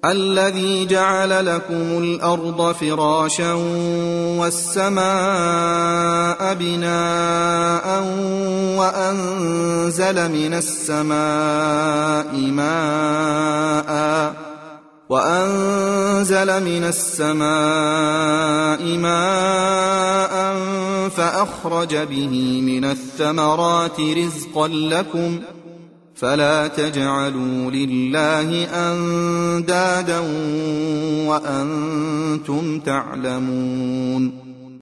الذي جعل لكم الأرض فراشا والسماء بناء وأنزل من السماء ماء فأخرج به من الثمرات رزقا لكم فلا تجعلوا لله أندادا وأنتم تعلمون